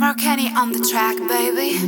Kenny on the track, baby.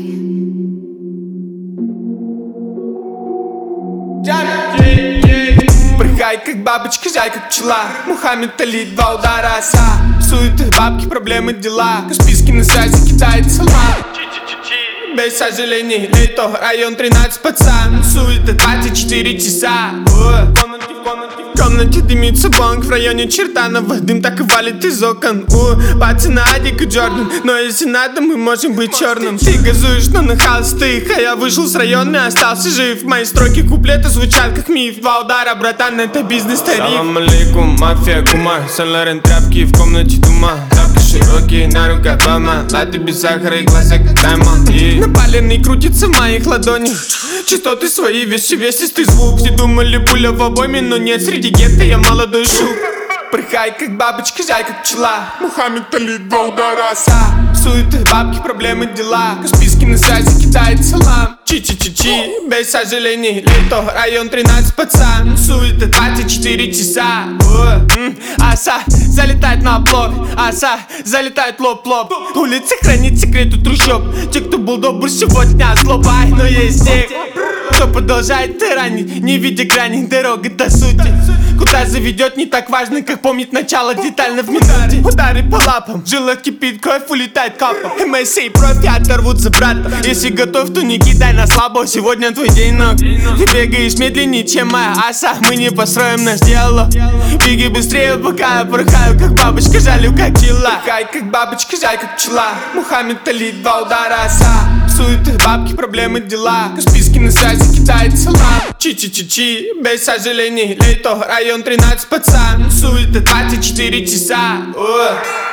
Прыгай, как бабочка, жай, как пчела. Мухаммед Али, 2 удара оса. Суеты, бабки, проблемы, дела. Списки на сайте кидает салма. Без сожалений, лето, район 13, пацан. Суета 24 часа. В комнате дымится бонг, в районе Чертанова дым так и валит из окон. Пацаны Адик и Джордан, но если надо, мы можем быть черным. Ты газуешь, но на холстых, а я вышел с района и остался жив. Мои строки куплеты звучат как миф. 2 удара, братан, это бизнес-тариф. Салам алейкум, мафия, гума. Сен-Лорен тряпки, в комнате тума. Тапки широкие, на руках дома. Латы без сахара и глаза как даймонд. Напаленный крутится в моих ладонях. Частоты свои, весь весистый звук. Все думали, пуля в обойме, но нет, среди гетто я молодой шут. Прыгай, как бабочка, жай, как пчела. Мухаммед Али, 2 удара оса. Суеты, бабки, проблемы, дела. Списки на сайте кидает салам. Чи-чи-чи-чи, без сожалений, лето, район 13, пацан. Суета 24 часа. Оса залетает на блок, оса залетает лоб-лоб. Улица хранит секреты трущоб. Те, кто был добр, сегодня злоба. Но есть те, кто продолжает тиранить, не видя грани, дорога до сути. Куда заведет, не так важно, как помнить начало детально в минуте. Удары по лапам, в жилах кипит кровь, улетает капа. МСА и профи оторвут за брата. Если готов, то не кидай на слабо. Сегодня твой день ног. Ты бегаешь медленнее, чем моя оса. Мы не построим наш диалог. Беги быстрее, пока я порхаю, как бабочка, жалю, как дела. Прыгай, как бабочка, жай, как пчела. Мухаммед Али, 2 удара оса. Суеты, бабки, проблемы, дела. Списки на сайте кидает салам. Чи-чи-чи-чи, без сожалений, лето, район 13, пацан. Суета 24 часа.